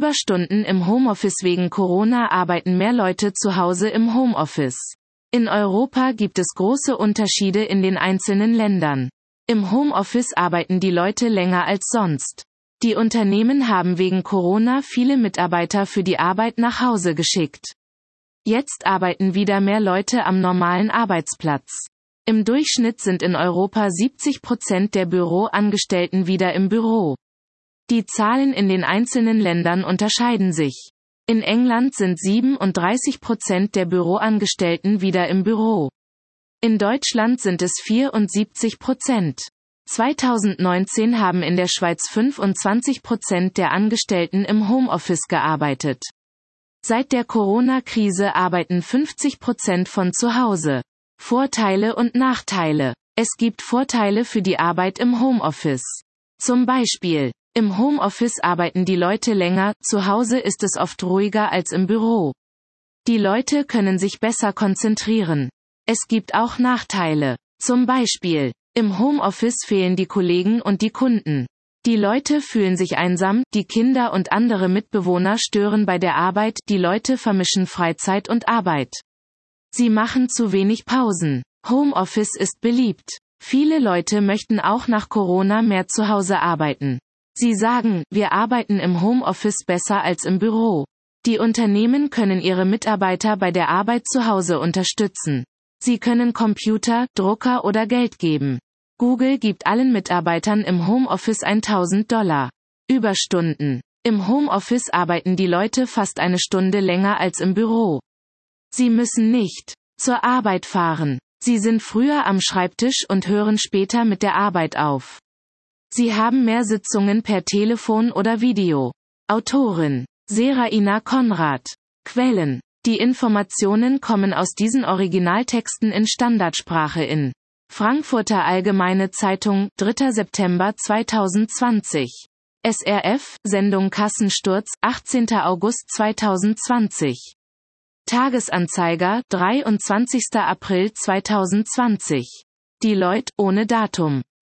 Überstunden im Homeoffice. Wegen Corona arbeiten mehr Leute zu Hause im Homeoffice. In Europa gibt es große Unterschiede in den einzelnen Ländern. Im Homeoffice arbeiten die Leute länger als sonst. Die Unternehmen haben wegen Corona viele Mitarbeiter für die Arbeit nach Hause geschickt. Jetzt arbeiten wieder mehr Leute am normalen Arbeitsplatz. Im Durchschnitt sind in Europa 70% der Büroangestellten wieder im Büro. Die Zahlen in den einzelnen Ländern unterscheiden sich. In England sind 37% der Büroangestellten wieder im Büro. In Deutschland sind es 74%. 2019 haben in der Schweiz 25% der Angestellten im Homeoffice gearbeitet. Seit der Corona-Krise arbeiten 50% von zu Hause. Vorteile und Nachteile. Es gibt Vorteile für die Arbeit im Homeoffice. Zum Beispiel: Im Homeoffice arbeiten die Leute länger, zu Hause ist es oft ruhiger als im Büro. Die Leute können sich besser konzentrieren. Es gibt auch Nachteile. Zum Beispiel: Im Homeoffice fehlen die Kollegen und die Kunden. Die Leute fühlen sich einsam, die Kinder und andere Mitbewohner stören bei der Arbeit, die Leute vermischen Freizeit und Arbeit. Sie machen zu wenig Pausen. Homeoffice ist beliebt. Viele Leute möchten auch nach Corona mehr zu Hause arbeiten. Sie sagen, wir arbeiten im Homeoffice besser als im Büro. Die Unternehmen können ihre Mitarbeiter bei der Arbeit zu Hause unterstützen. Sie können Computer, Drucker oder Geld geben. Google gibt allen Mitarbeitern im Homeoffice $1000. Überstunden. Im Homeoffice arbeiten die Leute fast eine Stunde länger als im Büro. Sie müssen nicht zur Arbeit fahren. Sie sind früher am Schreibtisch und hören später mit der Arbeit auf. Sie haben mehr Sitzungen per Telefon oder Video. Autorin: Seraina Konrad. Quellen: Die Informationen kommen aus diesen Originaltexten in Standardsprache in Frankfurter Allgemeine Zeitung, 3. September 2020. SRF, Sendung Kassensturz, 18. August 2020. Tagesanzeiger, 23. April 2020. Deloitte, ohne Datum.